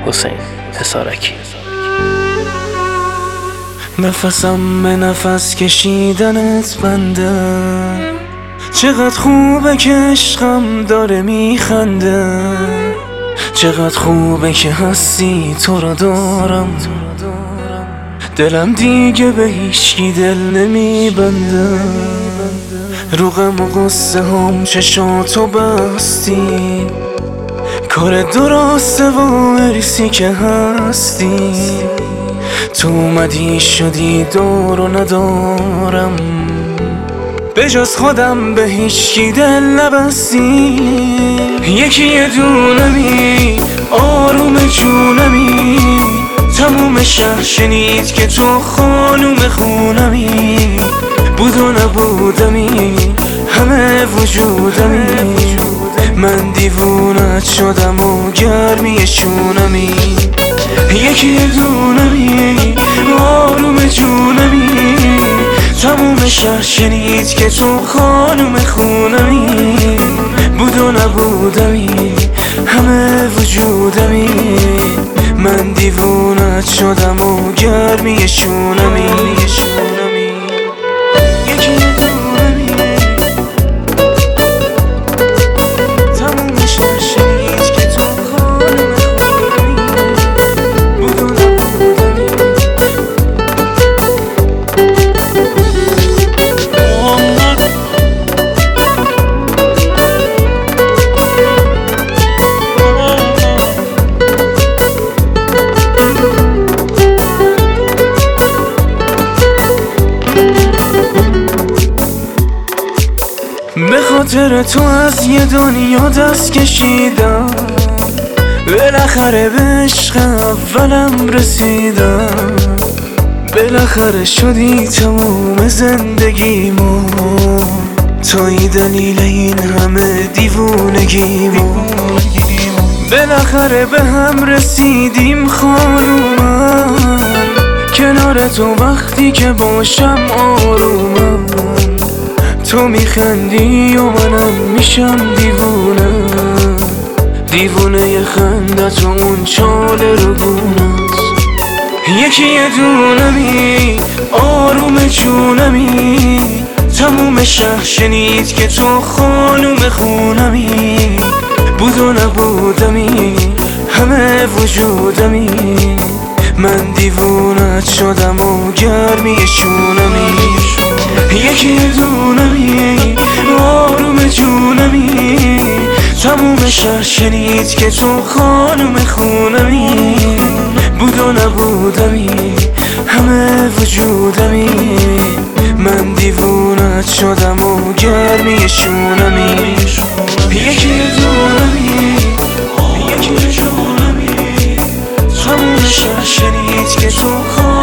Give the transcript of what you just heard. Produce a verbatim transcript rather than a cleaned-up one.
حسین حصارکی. نفسم به نفس کشیدنت بنده، چقدر خوبه که عشقم داره میخنده، چقدر خوبه که هستی تو را دارم، دلم دیگه به هیچکی دل نمیبنده، رو غم و غصه هم چشاتو بستی، کار درسته و ارسی که هستی، تو اومدی شدی دار و ندارم، به جز خودم به هیچکی دل نبستی، یکی یه دونمی آروم جونمی، تموم شهر شنید که تو خانوم خونمی، بود و نبودمی همه وجودمی، من دیوونت شدم و گرمی شونمی، یکی دونمی آروم جونمی، تموم شهر شنید که تو خانوم خونمی، بود و نبودمی همه وجودمی، من دیوونت شدم و گرمی شونمی. به خاطر تو از یه دنیا دست کشیدم، بالاخره به عشق اولم رسیدم، بالاخره شدی تموم زندگیمو، توی دلیل این همه دیوونگیمو، بالاخره به هم رسیدیم خانومم، کنار تو وقتی که باشم آرومم، تو میخندی و منم میشم دیوونه، دیوونه خندت و اون چاله رو گونت، یکی یه دونمی آروم جونمی، تموم شهر شنید که تو خانوم خونمی، بود و نبودمی همه وجودمی، من دیوونت شدم و گرمی شونمی، یکی دونمی آروم جونمی، تموم شهر شنید که تو خانوم خونمی، بود و نبودمی همه وجودمی، من دیوونت شدم و گرمی شونمی، یکی دونمی یکی جونمی، تموم شهر شنید که تو خانوم